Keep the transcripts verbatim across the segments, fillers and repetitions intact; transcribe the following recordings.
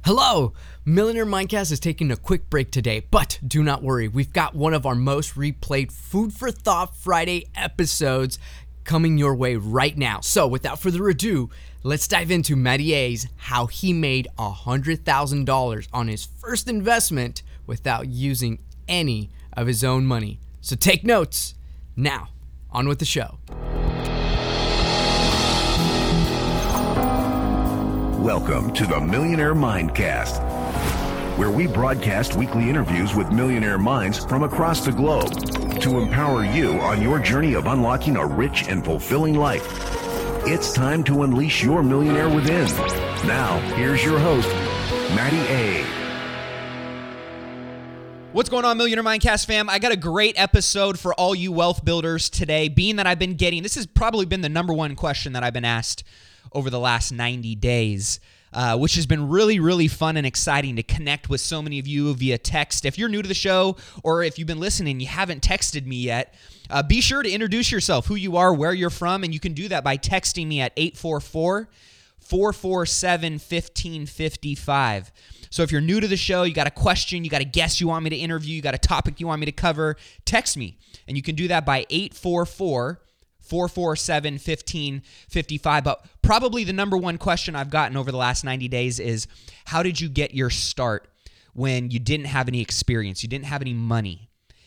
Hello! Millionaire Mindcast is taking a quick break today, but do not worry. We've got one of our most replayed Food for Thought Friday episodes coming your way right now. So without further ado, let's dive into Matty A's how he made one hundred thousand dollars on his first investment without using any of his own money. So take notes. Now, on with the show. Welcome to the Millionaire Mindcast, where we broadcast weekly interviews with millionaire minds from across the globe to empower you on your journey of unlocking a rich and fulfilling life. It's time to unleash your millionaire within. Now, here's your host, Matty A. What's going on, Millionaire Mindcast fam? I got a great episode for all you wealth builders today, being that I've been getting, this has probably been the number one question that I've been asked over the last ninety days, uh, which has been really, really fun and exciting to connect with so many of you via text. If you're new to the show or if you've been listening and you haven't texted me yet, uh, be sure to introduce yourself, who you are, where you're from, and you can do that by texting me at eight four four, four four seven, one five five five. So if you're new to the show, you got a question, you got a guest you want me to interview, you got a topic you want me to cover, text me. And you can do that by eight four four, four four seven, one five five five. But probably the number one question I've gotten over the last ninety days is, how did you get your start when you didn't have any experience, you didn't have any money?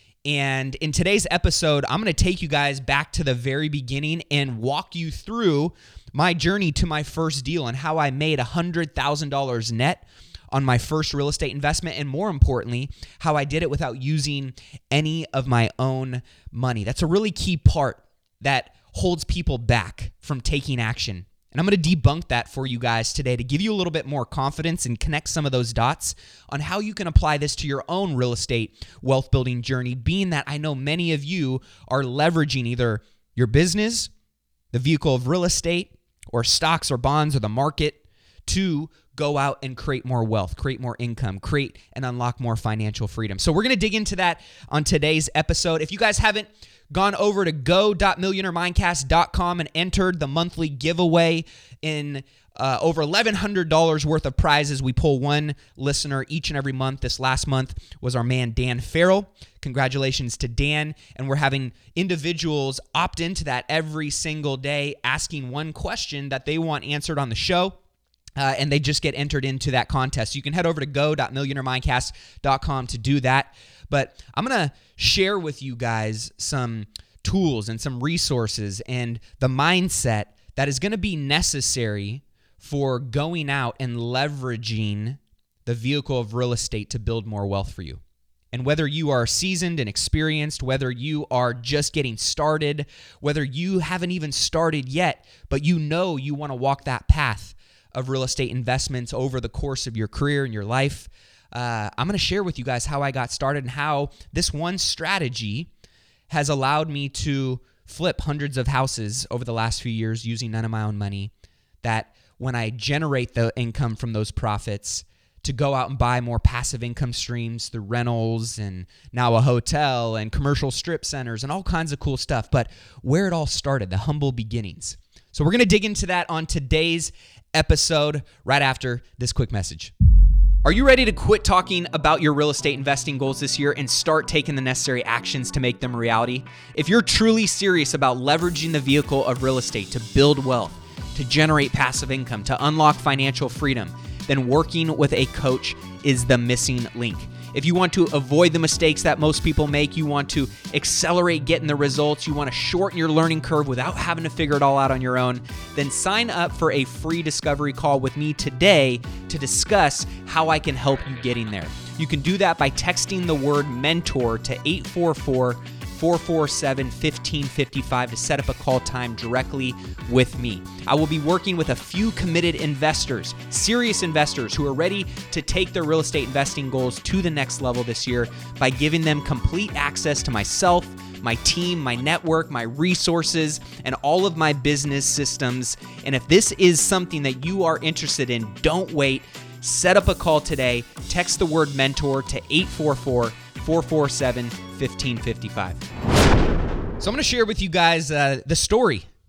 And in today's episode, I'm going to take you guys back to the very beginning and walk you through my journey to my first deal and how I made one hundred thousand dollars net on my first real estate investment, and more importantly, how I did it without using any of my own money. That's a really key part that holds people back from taking action. And I'm going to debunk that for you guys today to give you a little bit more confidence and connect some of those dots on how you can apply this to your own real estate wealth building journey, being that I know many of you are leveraging either your business, the vehicle of real estate, or stocks or bonds or the market to go out and create more wealth, create more income, create and unlock more financial freedom. So we're going to dig into that on today's episode. If you guys haven't gone over to go dot millionaire mindcast dot com and entered the monthly giveaway in uh, over eleven hundred dollars worth of prizes. We pull one listener each and every month. This last month was our man, Dan Farrell. Congratulations to Dan. And we're having individuals opt into that every single day, asking one question that they want answered on the show. Uh, and they just get entered into that contest. You can head over to go dot millionaire mindcast dot com to do that. But I'm going to share with you guys some tools and some resources and the mindset that is going to be necessary for going out and leveraging the vehicle of real estate to build more wealth for you. And whether you are seasoned and experienced, whether you are just getting started, whether you haven't even started yet, but you know you want to walk that path of real estate investments over the course of your career and your life, uh, I'm going to share with you guys how I got started and how this one strategy has allowed me to flip hundreds of houses over the last few years using none of my own money, that when I generate the income from those profits, to go out and buy more passive income streams through rentals and now a hotel and commercial strip centers and all kinds of cool stuff. But where it all started, the humble beginnings. So we're going to dig into that on today's episode right after this quick message. Are you ready to quit talking about your real estate investing goals this year and start taking the necessary actions to make them a reality? If you're truly serious about leveraging the vehicle of real estate to build wealth, to generate passive income, to unlock financial freedom, then working with a coach is the missing link. If you want to avoid the mistakes that most people make, you want to accelerate getting the results, you want to shorten your learning curve without having to figure it all out on your own, then sign up for a free discovery call with me today to discuss how I can help you getting there. You can do that by texting the word mentor to eight four four, four four seven, one five five five to set up a call time directly with me. I will be working with a few committed investors, serious investors who are ready to take their real estate investing goals to the next level this year by giving them complete access to myself, my team, my network, my resources, and all of my business systems. And if this is something that you are interested in, don't wait. Set up a call today. Text the word mentor to eight four four, four four seven, one five five five. So I'm going to share with you guys uh, the story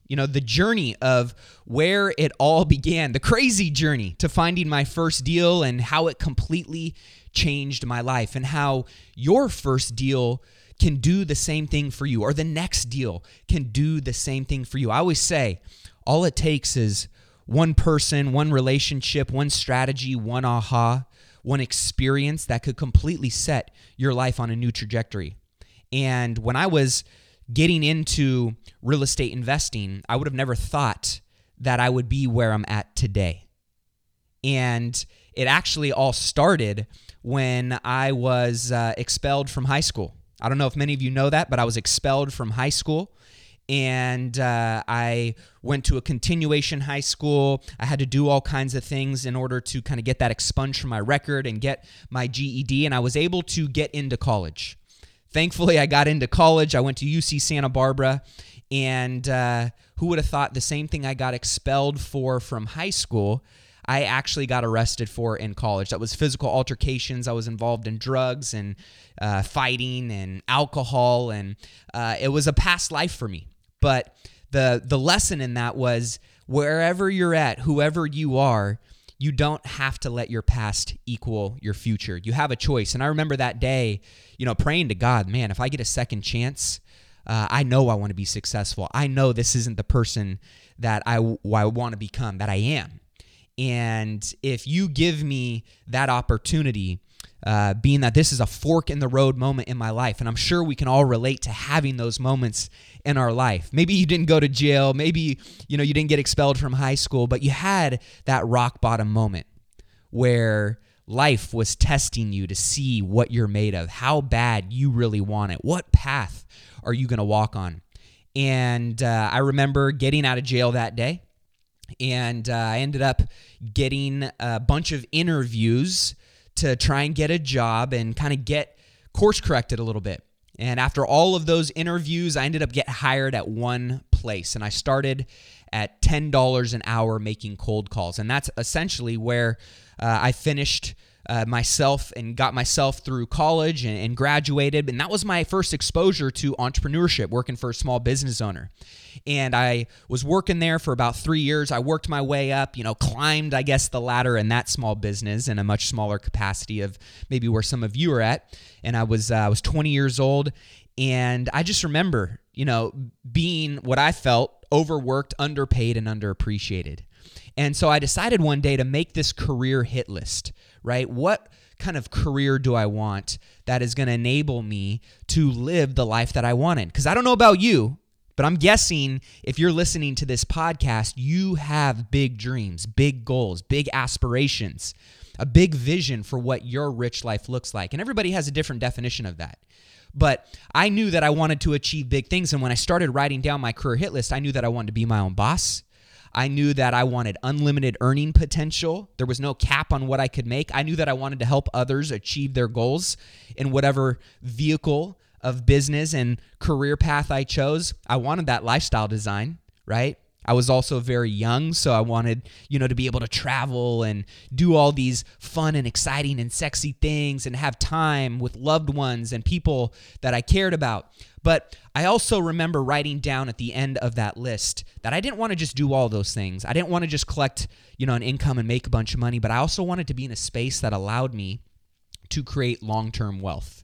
You know, the journey of where it all began, the crazy journey to finding my first deal and how it completely changed my life, and how your first deal can do the same thing for you, or the next deal can do the same thing for you. I always say, all it takes is one person, one relationship, one strategy, one aha, one experience that could completely set your life on a new trajectory. And when I was getting into real estate investing, I would have never thought that I would be where I'm at today. And it actually all started when I was uh, expelled from high school. I don't know if many of you know that, but I was expelled from high school. And uh, I went to a continuation high school. I had to do all kinds of things in order to kind of get that expunged from my record and get my G E D. And I was able to get into college. Thankfully, I got into college. I went to U C Santa Barbara. And uh, who would have thought the same thing I got expelled for from high school, I actually got arrested for in college. That was physical altercations. I was involved in drugs and uh, fighting and alcohol. And uh, it was a past life for me. But the the lesson in that was, wherever you're at, whoever you are, you don't have to let your past equal your future. You have a choice. And I remember that day, you know, praying to God, man, if I get a second chance, uh, I know I want to be successful. I know this isn't the person that I, I want to become, that I am. And if you give me that opportunity, uh, being that this is a fork in the road moment in my life, and I'm sure we can all relate to having those moments in our life. Maybe you didn't go to jail, maybe you know you didn't get expelled from high school, but you had that rock bottom moment where life was testing you to see what you're made of, how bad you really want it, what path are you going to walk on. And uh, I remember getting out of jail that day. And uh, I ended up getting a bunch of interviews to try and get a job and kind of get course corrected a little bit. And after all of those interviews, I ended up getting hired at one place. And I started at ten dollars an hour making cold calls. And that's essentially where uh, I finished uh, myself and got myself through college and, and graduated. And that was my first exposure to entrepreneurship, working for a small business owner. And I was working there for about three years. I worked my way up, you know, climbed, I guess, the ladder in that small business in a much smaller capacity of maybe where some of you are at. And I was uh, I was twenty years old. And I just remember, you know, being what I felt overworked, underpaid, and underappreciated. And so I decided one day to make this career hit list, right? What kind of career do I want that is going to enable me to live the life that I wanted? Because I don't know about you, but I'm guessing if you're listening to this podcast, you have big dreams, big goals, big aspirations, a big vision for what your rich life looks like. And everybody has a different definition of that. But I knew that I wanted to achieve big things. And when I started writing down my career hit list, I knew that I wanted to be my own boss. I knew that I wanted unlimited earning potential. There was no cap on what I could make. I knew that I wanted to help others achieve their goals in whatever vehicle of business and career path I chose. I wanted that lifestyle design, right? I was also very young, so I wanted, you know, to be able to travel and do all these fun and exciting and sexy things and have time with loved ones and people that I cared about. But I also remember writing down at the end of that list that I didn't want to just do all those things. I didn't want to just collect, you know, an income and make a bunch of money, but I also wanted to be in a space that allowed me to create long-term wealth.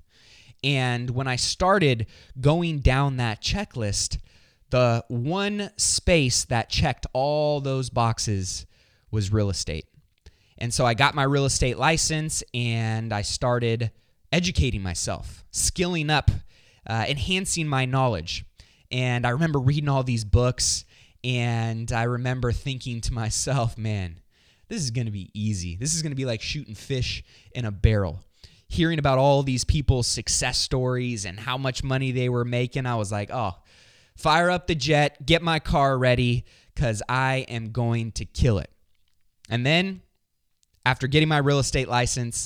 And when I started going down that checklist, the one space that checked all those boxes was real estate. And so I got my real estate license and I started educating myself, skilling up, uh, enhancing my knowledge. And I remember reading all these books and I remember thinking to myself, man, this is going to be easy. This is going to be like shooting fish in a barrel. Hearing about all these people's success stories and how much money they were making, I was like, oh, fire up the jet, get my car ready, because I am going to kill it. And then, after getting my real estate license,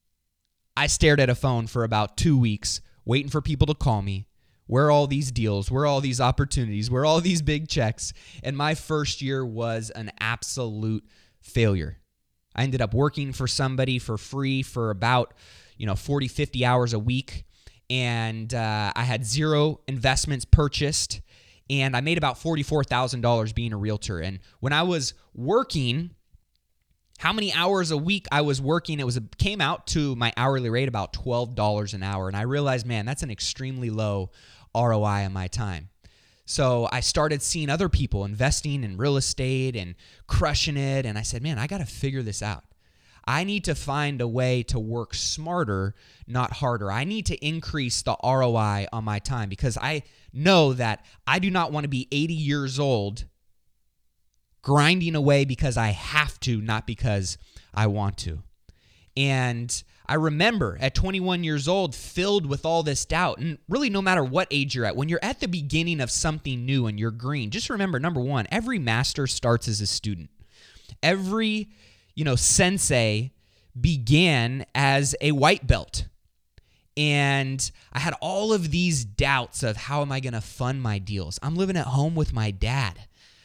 I stared at a phone for about two weeks, waiting for people to call me. Where are all these deals? Where are all these opportunities? Where are all these big checks? And my first year was an absolute failure. I ended up working for somebody for free for about, you know, forty, fifty hours a week. And uh, I had zero investments purchased. and I made about forty-four thousand dollars being a realtor. And when I was working, how many hours a week I was working, it was it came out to my hourly rate about twelve dollars an hour. And I realized, man, that's an extremely low R O I on my time. So I started seeing other people investing in real estate and crushing it. And I said, man, I got to figure this out. I need to find a way to work smarter, not harder. I need to increase the R O I on my time because I know that I do not want to be eighty years old grinding away because I have to, not because I want to. And I remember at twenty-one years old, filled with all this doubt, and really no matter what age you're at, when you're at the beginning of something new and you're green, just remember, number one, every master starts as a student. Every, you know, sensei began as a white belt. And I had all of these doubts of how am I going to fund my deals? I'm living at home with my dad.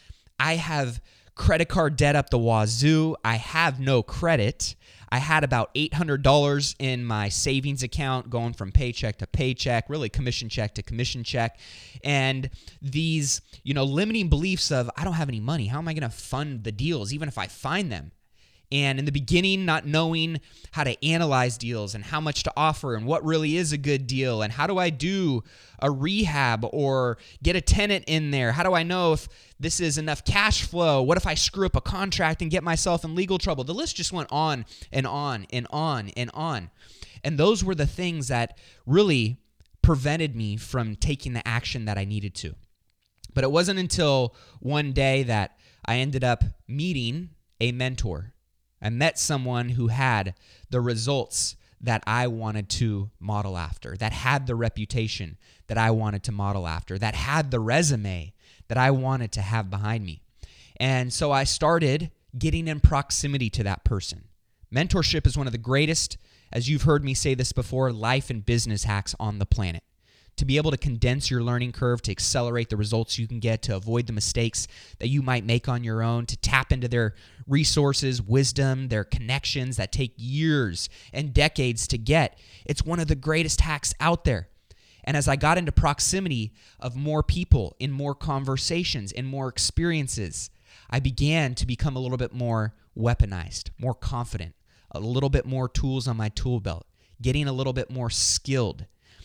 I have credit card debt up the wazoo. I have no credit. I had about eight hundred dollars in my savings account going from paycheck to paycheck, really commission check to commission check. And these, you know, limiting beliefs of I don't have any money. How am I going to fund the deals even if I find them? And in the beginning, not knowing how to analyze deals and how much to offer and what really is a good deal and how do I do a rehab or get a tenant in there? How do I know if this is enough cash flow? What if I screw up a contract and get myself in legal trouble? The list just went on and on and on and on. And those were the things that really prevented me from taking the action that I needed to. But it wasn't until one day that I ended up meeting a mentor. I met someone who had the results that I wanted to model after, that had the reputation that I wanted to model after, that had the resume that I wanted to have behind me. And so I started getting in proximity to that person. Mentorship is one of the greatest, as you've heard me say this before, life and business hacks on the planet. To be able to condense your learning curve, to accelerate the results you can get, to avoid the mistakes that you might make on your own, to tap into their resources, wisdom, their connections that take years and decades to get. It's one of the greatest hacks out there. And as I got into proximity of more people, in more conversations, in more experiences, I began to become a little bit more weaponized, more confident, a little bit more tools on my tool belt, getting a little bit more skilled.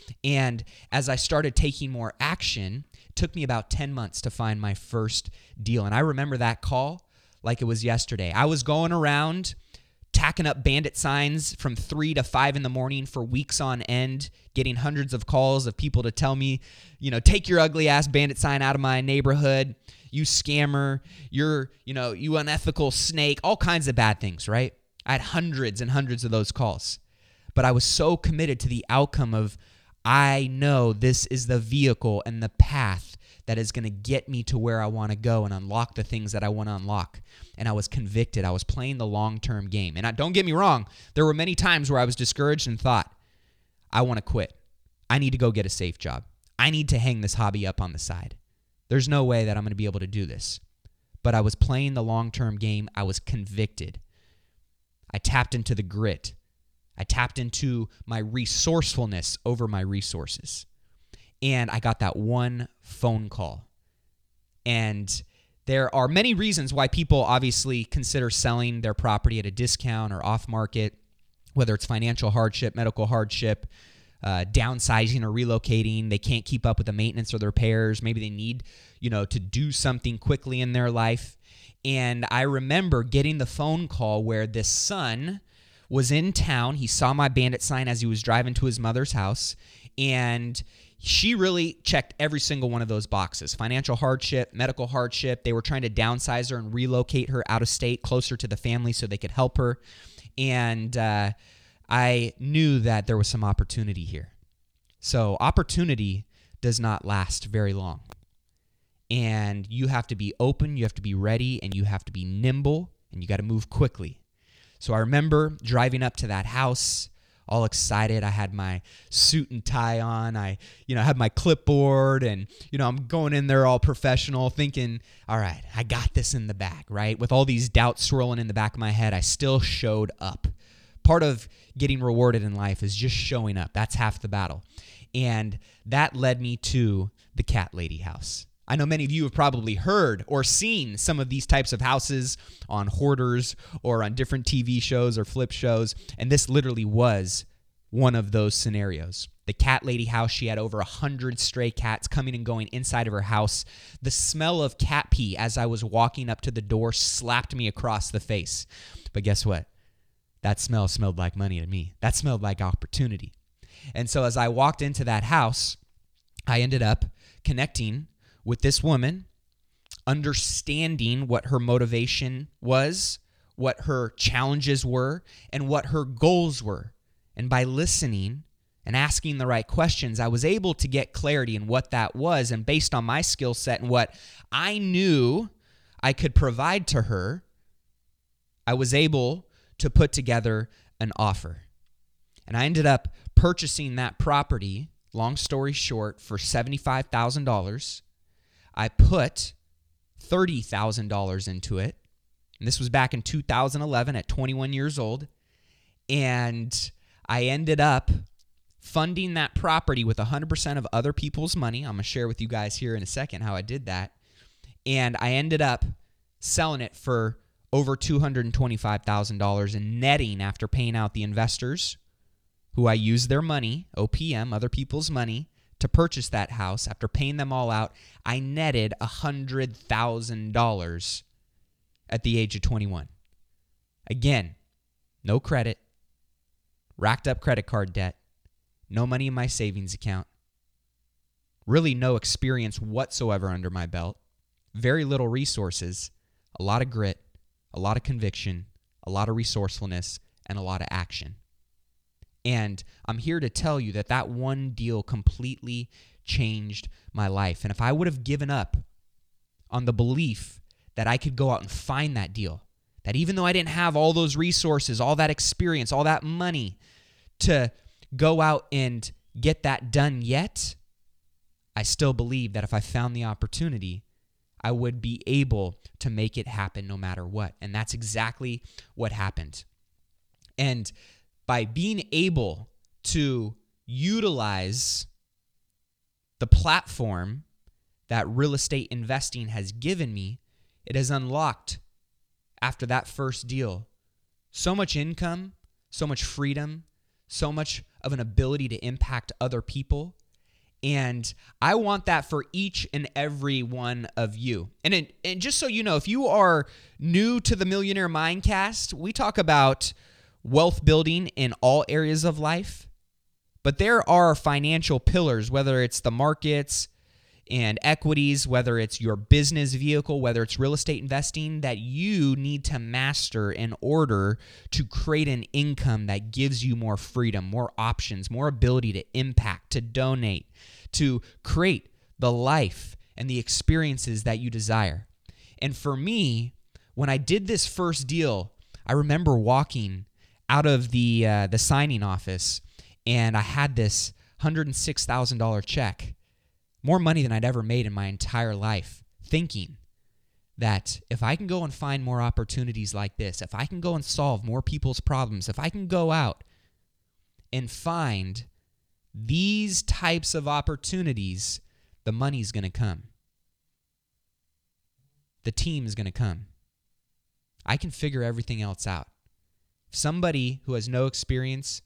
And as I started taking more action, it took me about ten months to find my first deal. And I remember that call like it was yesterday. I was going around tacking up bandit signs from three to five in the morning for weeks on end, getting hundreds of calls of people to tell me, you know, take your ugly ass bandit sign out of my neighborhood, you scammer, you're, you know, you unethical snake, all kinds of bad things, right? I had hundreds and hundreds of those calls. But I was so committed to the outcome of I know this is the vehicle and the path that is going to get me to where I want to go and unlock the things that I want to unlock. And I was convicted. I was playing the long-term game. And I, don't get me wrong, there were many times where I was discouraged and thought, I want to quit. I need to go get a safe job. I need to hang this hobby up on the side. There's no way that I'm going to be able to do this. But I was playing the long-term game. I was convicted. I tapped into the grit. I tapped into my resourcefulness over my resources. And I got that one phone call. And there are many reasons why people obviously consider selling their property at a discount or off market, whether it's financial hardship, medical hardship, uh, downsizing or relocating. They can't keep up with the maintenance or the repairs. Maybe they need, you know, to do something quickly in their life. And I remember getting the phone call where this son was in town. He saw my bandit sign as he was driving to his mother's house, and she really checked every single one of those boxes. Financial hardship, medical hardship. They were trying to downsize her and relocate her out of state, closer to the family so they could help her. And uh, I knew that there was some opportunity here. So opportunity does not last very long. And you have to be open, you have to be ready, and you have to be nimble, and you got to move quickly. So I remember driving up to that house, all excited. I had my suit and tie on. I, you know, had my clipboard, and, you know, I'm going in there all professional thinking, all right, I got this in the bag, right? With all these doubts swirling in the back of my head, I still showed up. Part of getting rewarded in life is just showing up. That's half the battle. And that led me to the Cat Lady house. I know many of you have probably heard or seen some of these types of houses on Hoarders or on different T V shows or flip shows, and this literally was one of those scenarios. The cat lady house, she had over one hundred stray cats coming and going inside of her house. The smell of cat pee as I was walking up to the door slapped me across the face. But guess what? That smell smelled like money to me. That smelled like opportunity. And so as I walked into that house, I ended up connecting with this woman, understanding what her motivation was, what her challenges were, and what her goals were. And by listening and asking the right questions, I was able to get clarity in what that was. And based on my skill set and what I knew I could provide to her, I was able to put together an offer. And I ended up purchasing that property, long story short, for seventy-five thousand dollars. I put thirty thousand dollars into it. And this was back in two thousand eleven at twenty-one years old. And I ended up funding that property with one hundred percent of other people's money. I'm going to share with you guys here in a second how I did that. And I ended up selling it for over two hundred twenty-five thousand dollars and netting after paying out the investors who I used their money, O P M, other people's money, to purchase that house. After paying them all out, I netted one hundred thousand dollars at the age of twenty-one. Again, no credit, racked up credit card debt, no money in my savings account, really no experience whatsoever under my belt, very little resources, a lot of grit, a lot of conviction, a lot of resourcefulness, and a lot of action. And I'm here to tell you that that one deal completely changed my life. And if I would have given up on the belief that I could go out and find that deal, that even though I didn't have all those resources, all that experience, all that money to go out and get that done yet, I still believe that if I found the opportunity, I would be able to make it happen no matter what. And that's exactly what happened. And by being able to utilize the platform that real estate investing has given me, it has unlocked, after that first deal, so much income, so much freedom, so much of an ability to impact other people. And I want that for each and every one of you. And, it, and just so you know, if you are new to the Millionaire Mindcast, we talk about wealth building in all areas of life, but there are financial pillars, whether it's the markets and equities, whether it's your business vehicle, whether it's real estate investing, that you need to master in order to create an income that gives you more freedom, more options, more ability to impact, to donate, to create the life and the experiences that you desire. And for me, when I did this first deal, I remember walking out of the uh, the signing office, and I had this one hundred six thousand dollars check, more money than I'd ever made in my entire life, thinking that if I can go and find more opportunities like this, if I can go and solve more people's problems, if I can go out and find these types of opportunities, the money's going to come. The team is going to come. I can figure everything else out. Somebody who has no experience,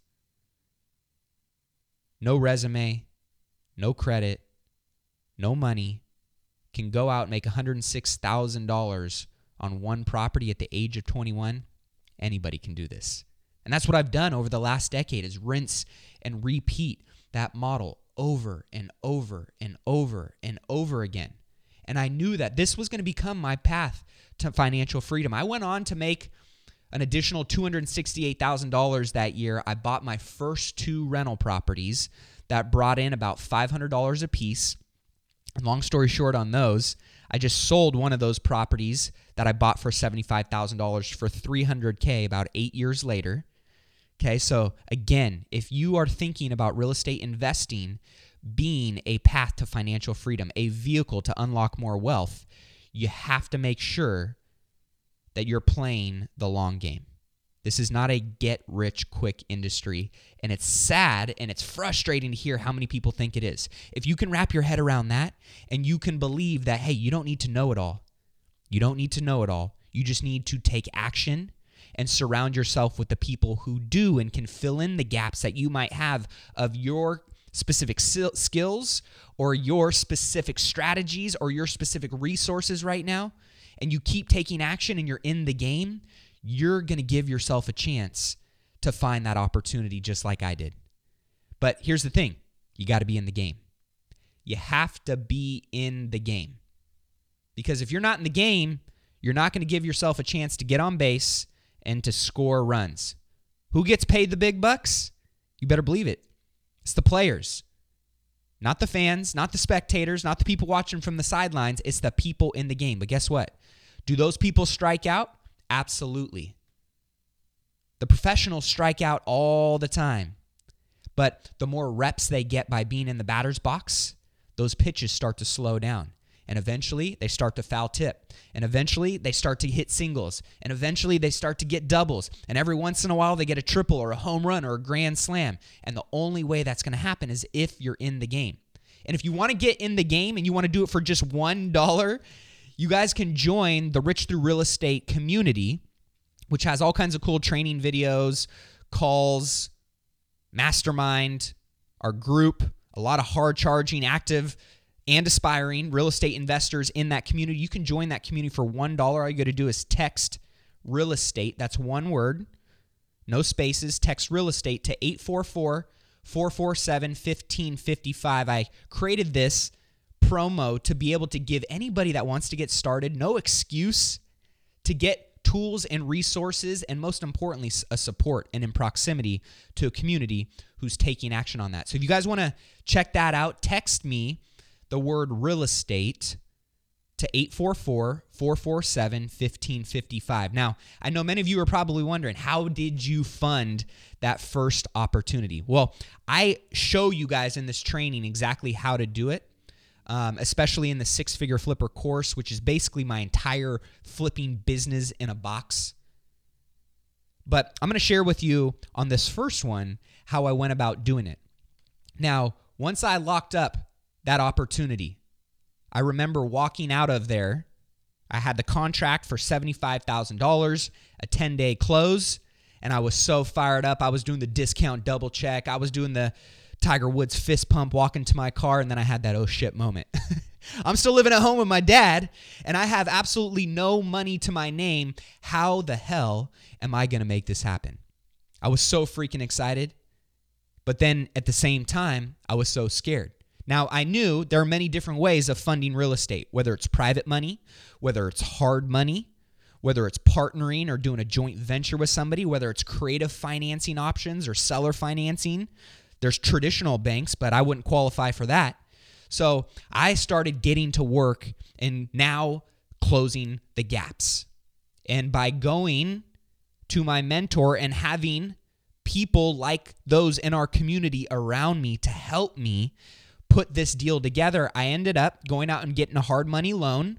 no resume, no credit, no money, can go out and make one hundred six thousand dollars on one property at the age of twenty-one, anybody can do this. And that's what I've done over the last decade, is rinse and repeat that model over and over and over and over again. And I knew that this was going to become my path to financial freedom. I went on to make an additional two hundred sixty-eight thousand dollars that year. I bought my first two rental properties that brought in about five hundred dollars a piece. And long story short on those, I just sold one of those properties that I bought for seventy-five thousand dollars for three hundred thousand dollars about eight years later. Okay, so again, if you are thinking about real estate investing being a path to financial freedom, a vehicle to unlock more wealth, you have to make sure that you're playing the long game, This is not a get-rich-quick industry, and it's sad and it's frustrating to hear how many people think it is. If you can wrap your head around that and you can believe that, hey, you don't need to know it all. You don't need to know it all. You just need to take action and surround yourself with the people who do and can fill in the gaps that you might have of your specific skills or your specific strategies or your specific resources right now, and you keep taking action and you're in the game, you're going to give yourself a chance to find that opportunity just like I did. But here's the thing. You got to be in the game. You have to be in the game. Because if you're not in the game, you're not going to give yourself a chance to get on base and to score runs. Who gets paid the big bucks? You better believe it. It's the players. Not the fans, not the spectators, not the people watching from the sidelines. It's the people in the game. But guess what? Do those people strike out? Absolutely. The professionals strike out all the time. But the more reps they get by being in the batter's box, those pitches start to slow down. And eventually, they start to foul tip. And eventually, they start to hit singles. And eventually, they start to get doubles. And every once in a while, they get a triple or a home run or a grand slam. And the only way that's going to happen is if you're in the game. And if you want to get in the game and you want to do it for just one dollar, you guys can join the Rich Through Real Estate community, which has all kinds of cool training videos, calls, mastermind, our group, a lot of hard-charging, active, and aspiring real estate investors in that community. You can join that community for one dollar. All you got to do is text real estate. That's one word, no spaces. Text real estate to eight four four, four four seven, one five five five. I created this promo to be able to give anybody that wants to get started no excuse to get tools and resources, and most importantly, a support and in proximity to a community who's taking action on that. So if you guys want to check that out, text me the word real estate to eight four four, four four seven, one five five five. Now, I know many of you are probably wondering, how did you fund that first opportunity? Well, I show you guys in this training exactly how to do it, um, especially in the Six-Figure Flipper course, which is basically my entire flipping business in a box. But I'm going to share with you on this first one how I went about doing it. Now, once I locked up that opportunity, I remember walking out of there. I had the contract for seventy-five thousand dollars, a ten-day close, and I was so fired up. I was doing the discount double check. I was doing the Tiger Woods fist pump, walking to my car, and then I had that oh shit moment. I'm still living at home with my dad, and I have absolutely no money to my name. How the hell am I going to make this happen? I was so freaking excited, but then at the same time, I was so scared. Now, I knew there are many different ways of funding real estate, whether it's private money, whether it's hard money, whether it's partnering or doing a joint venture with somebody, whether it's creative financing options or seller financing. There's traditional banks, but I wouldn't qualify for that. So I started getting to work and now closing the gaps. And by going to my mentor and having people like those in our community around me to help me put this deal together, I ended up going out and getting a hard money loan,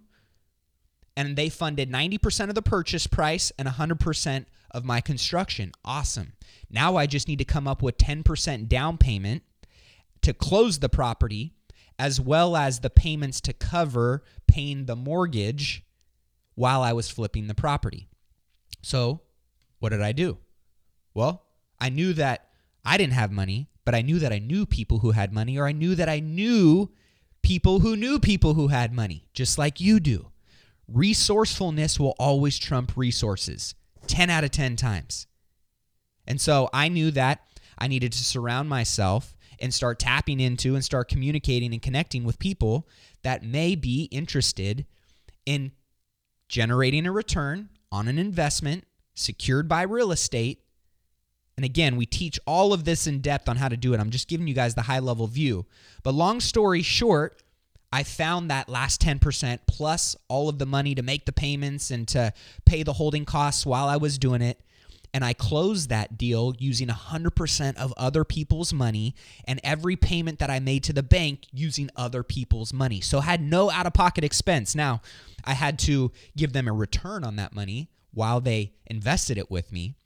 and they funded ninety percent of the purchase price and one hundred percent of my construction. Awesome. Now I just need to come up with ten percent down payment to close the property, as well as the payments to cover paying the mortgage while I was flipping the property. So what did I do? Well, I knew that I didn't have money, but I knew that I knew people who had money, or I knew that I knew people who knew people who had money, just like you do. Resourcefulness will always trump resources, ten out of ten times. And so I knew that I needed to surround myself and start tapping into and start communicating and connecting with people that may be interested in generating a return on an investment secured by real estate. And again, we teach all of this in depth on how to do it. I'm just giving you guys the high-level view. But long story short, I found that last ten percent plus all of the money to make the payments and to pay the holding costs while I was doing it. And I closed that deal using one hundred percent of other people's money, and every payment that I made to the bank using other people's money. So I had no out-of-pocket expense. Now, I had to give them a return on that money while they invested it with me.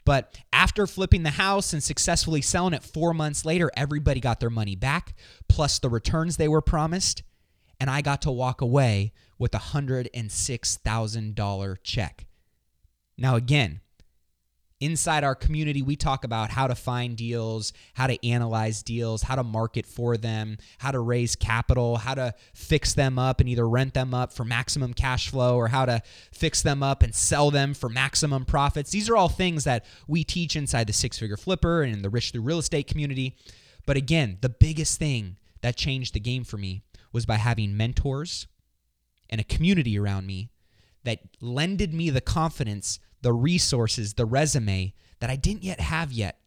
But after flipping the house and successfully selling it four months later, everybody got their money back, plus the returns they were promised, and I got to walk away with a one hundred six thousand dollars check. Now again, inside our community, we talk about how to find deals, how to analyze deals, how to market for them, how to raise capital, how to fix them up and either rent them up for maximum cash flow or how to fix them up and sell them for maximum profits. These are all things that we teach inside the Six Figure Flipper and in the Rich Through Real Estate community. But again, the biggest thing that changed the game for me was by having mentors and a community around me that lended me the confidence, the resources, the resume that I didn't yet have yet.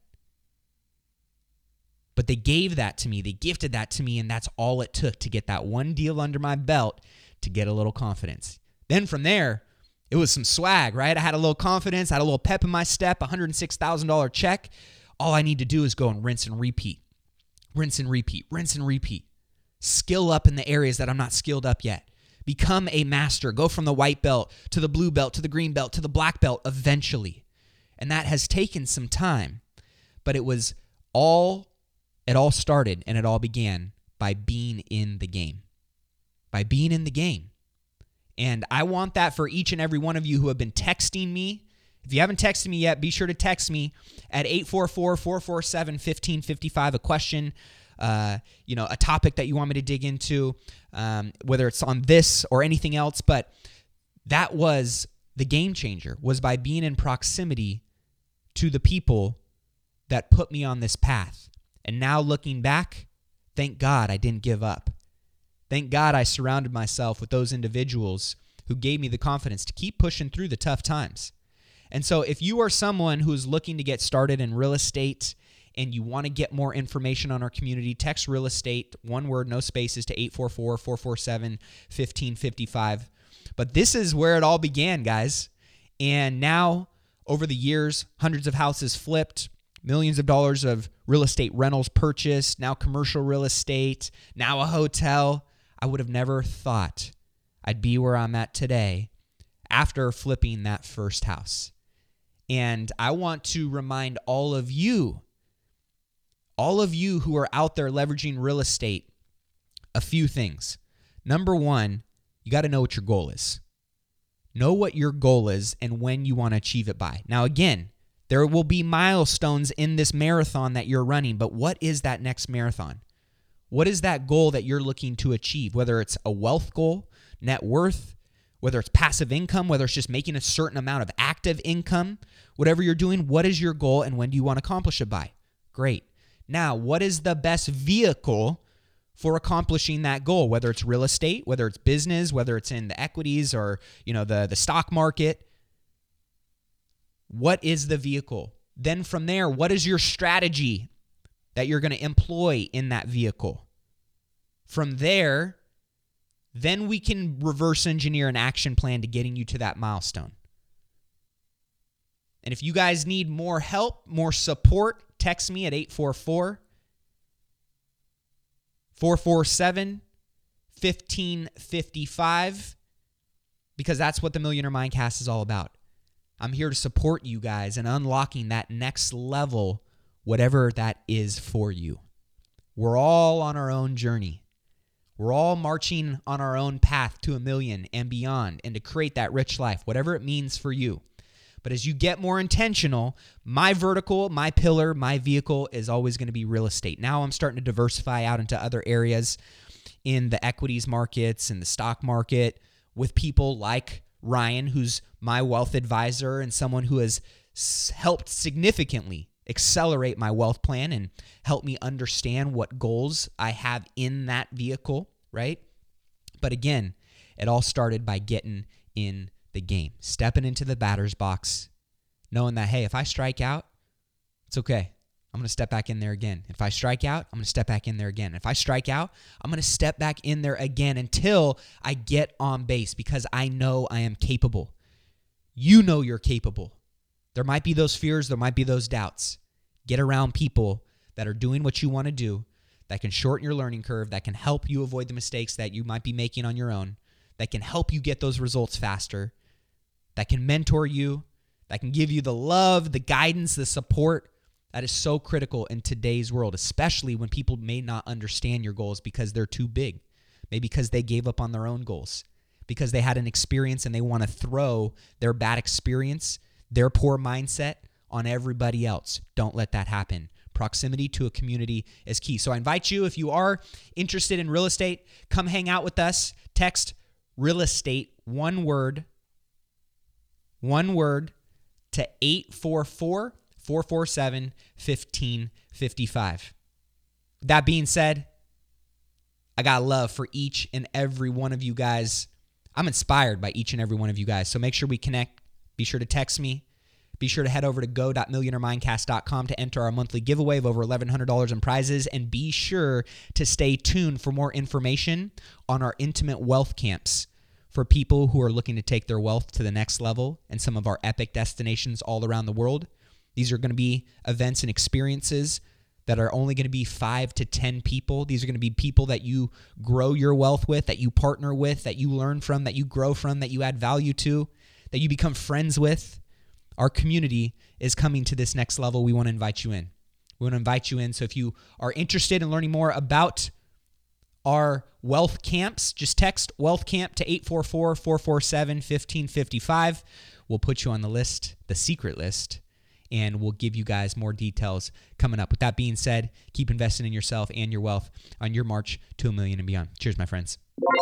But they gave that to me. They gifted that to me, and that's all it took to get that one deal under my belt to get a little confidence. Then from there, it was some swag, right? I had a little confidence, I had a little pep in my step, one hundred six thousand dollars check. All I need to do is go and rinse and repeat. Rinse and repeat, rinse and repeat. Skill up in the areas that I'm not skilled up yet. Become a master. Go from the white belt to the blue belt to the green belt to the black belt eventually. And that has taken some time. But it was all, it all started and it all began by being in the game. By being in the game. And I want that for each and every one of you who have been texting me. If you haven't texted me yet, be sure to text me at eight four four, four four seven, one five five five, a question, uh, you know, a topic that you want me to dig into, um, whether it's on this or anything else. But that was the game changer, was by being in proximity to the people that put me on this path. And now looking back, thank God I didn't give up. Thank God I surrounded myself with those individuals who gave me the confidence to keep pushing through the tough times. And so if you are someone who's looking to get started in real estate and you want to get more information on our community, text real estate, one word, no spaces, to eight four four, four four seven, one five five five. But this is where it all began, guys. And now, over the years, hundreds of houses flipped, millions of dollars of real estate rentals purchased, now commercial real estate, now a hotel. I would have never thought I'd be where I'm at today after flipping that first house. And I want to remind all of you, all of you who are out there leveraging real estate, a few things. Number one, you got to know what your goal is. Know what your goal is and when you want to achieve it by. Now, again, there will be milestones in this marathon that you're running, but what is that next marathon? What is that goal that you're looking to achieve? Whether it's a wealth goal, net worth, whether it's passive income, whether it's just making a certain amount of active income, whatever you're doing, what is your goal and when do you want to accomplish it by? Great. Now, what is the best vehicle for accomplishing that goal? Whether it's real estate, whether it's business, whether it's in the equities or, you know, the, the stock market. What is the vehicle? Then from there, what is your strategy that you're going to employ in that vehicle? From there, then we can reverse engineer an action plan to getting you to that milestone. And if you guys need more help, more support, text me at eight four four, four four seven, one five five five because that's what the Millionaire Mindcast is all about. I'm here to support you guys in unlocking that next level, whatever that is for you. We're all on our own journey. We're all marching on our own path to a million and beyond and to create that rich life, whatever it means for you. But as you get more intentional, my vertical, my pillar, my vehicle is always going to be real estate. Now I'm starting to diversify out into other areas in the equities markets and the stock market with people like Ryan, who's my wealth advisor and someone who has helped significantly accelerate my wealth plan and help me understand what goals I have in that vehicle, right? But again, it all started by getting in the game, stepping into the batter's box, knowing that, hey, if I strike out, it's okay. I'm going to step back in there again. If I strike out, I'm going to step back in there again. If I strike out, I'm going to step back in there again until I get on base because I know I am capable. You know you're capable. There might be those fears. There might be those doubts. Get around people that are doing what you want to do, that can shorten your learning curve, that can help you avoid the mistakes that you might be making on your own, that can help you get those results faster, that can mentor you, that can give you the love, the guidance, the support that is so critical in today's world, especially when people may not understand your goals because they're too big, maybe because they gave up on their own goals, because they had an experience and they want to throw their bad experience, their poor mindset on everybody else. Don't let that happen. Proximity to a community is key. So I invite you, if you are interested in real estate, come hang out with us. Text real estate, one word, one word, to eight four four, four four seven, one five five five. That being said, I got love for each and every one of you guys. I'm inspired by each and every one of you guys. So make sure we connect. Be sure to text me. Be sure to head over to go dot millionaire mindcast dot com to enter our monthly giveaway of over eleven hundred dollars in prizes. And be sure to stay tuned for more information on our intimate wealth camps for people who are looking to take their wealth to the next level and some of our epic destinations all around the world. These are going to be events and experiences that are only going to be five to ten people. These are going to be people that you grow your wealth with, that you partner with, that you learn from, that you grow from, that you add value to, that you become friends with. Our community is coming to this next level. We want to invite you in. We want to invite you in. So if you are interested in learning more about our wealth camps, just text wealth camp to eight four four, four four seven, one five five five. We'll put you on the list, the secret list, and we'll give you guys more details coming up. With that being said, keep investing in yourself and your wealth on your march to a million and beyond. Cheers, my friends.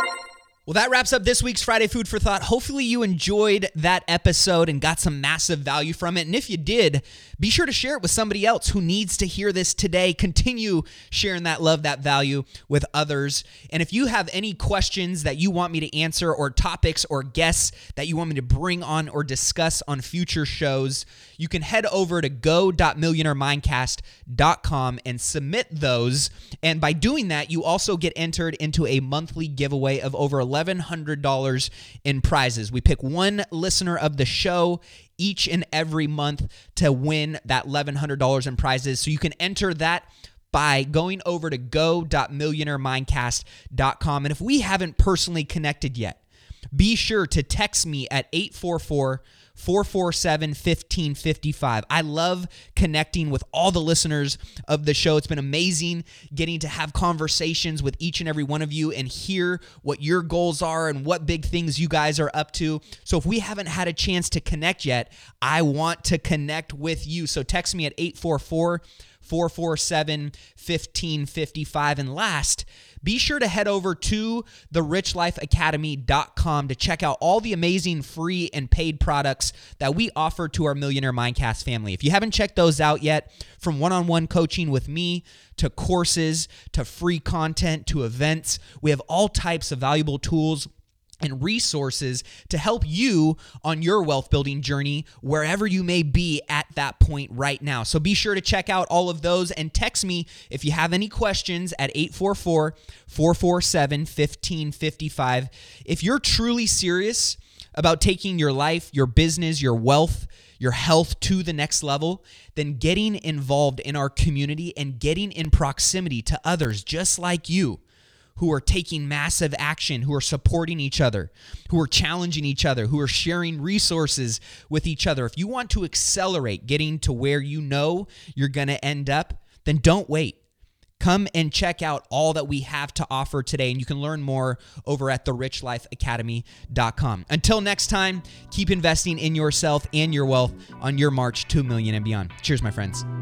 Well, that wraps up this week's Friday Food for Thought. Hopefully you enjoyed that episode and got some massive value from it. And if you did, be sure to share it with somebody else who needs to hear this today. Continue sharing that love, that value with others. And if you have any questions that you want me to answer, or topics or guests that you want me to bring on or discuss on future shows, you can head over to go dot millionaire mindcast dot com and submit those. And by doing that, you also get entered into a monthly giveaway of over eleven hundred dollars in prizes. We pick one listener of the show each and every month to win that eleven hundred dollars in prizes. So you can enter that by going over to go dot millionaire mindcast dot com. And if we haven't personally connected yet, be sure to text me at eight four four, four four seven, one five five five. I love connecting with all the listeners of the show. It's been amazing getting to have conversations with each and every one of you and hear what your goals are and what big things you guys are up to. So if we haven't had a chance to connect yet, I want to connect with you. So text me at eight four four, four four seven, one five five five. And last, be sure to head over to the rich life academy dot com to check out all the amazing free and paid products that we offer to our Millionaire Mindcast family. If you haven't checked those out yet, from one-on-one coaching with me to courses to free content to events, we have all types of valuable tools and resources to help you on your wealth building journey wherever you may be at that point right now. So be sure to check out all of those and text me if you have any questions at eight four four, four four seven, one five five five. If you're truly serious about taking your life, your business, your wealth, your health to the next level, then getting involved in our community and getting in proximity to others just like you, who are taking massive action, who are supporting each other, who are challenging each other, who are sharing resources with each other. If you want to accelerate getting to where you know you're going to end up, then don't wait. Come and check out all that we have to offer today, and you can learn more over at the rich life academy dot com. Until next time, keep investing in yourself and your wealth on your march to a million and beyond. Cheers, my friends.